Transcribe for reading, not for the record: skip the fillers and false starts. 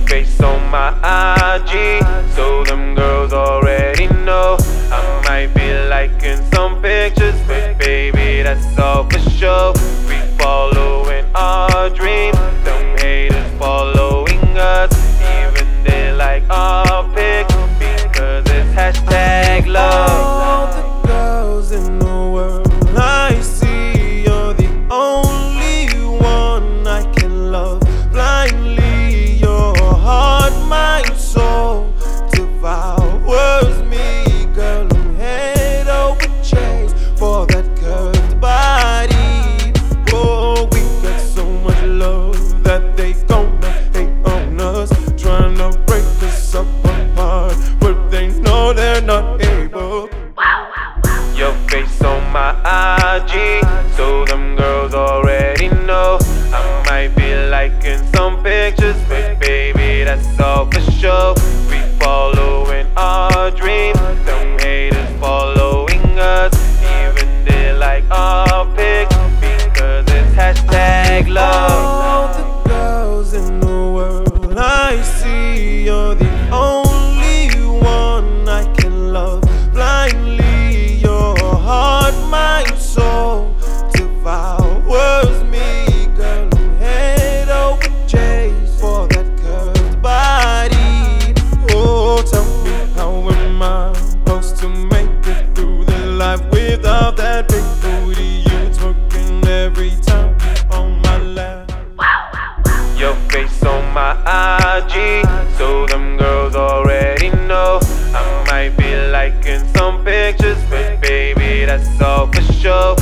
face on my IG, so them girls already know. I might be liking some pictures, but baby, that's all for sure. We following our dreams, them haters following us. Even they like our pics, because it's hashtag love. All the girls in the world I see, you're the only one I can love blindly. Your heart, mind, soul devours me. Girl, I'm head over chase for that curved body. Oh, we got so much love that they gonna hate on us, trying to break us up apart, but they know they're not able. Your face on my IG, so them girls already know. I might be liking some pictures, but baby, that's all for sure. We following our dreams, them haters following us. Even they like our pics, because it's hashtag love. All the girls in the world I see, you're the only one I can love blindly. Your heart, mind, soul devours me. Girl, I'm head over chase for that curved body. Oh, tell me, how am I supposed to make it through the life without that big booty you twerking every time you on my lap? Your face on my IG, so them girls already know. I might be liking some pictures, but baby, that's all for sure.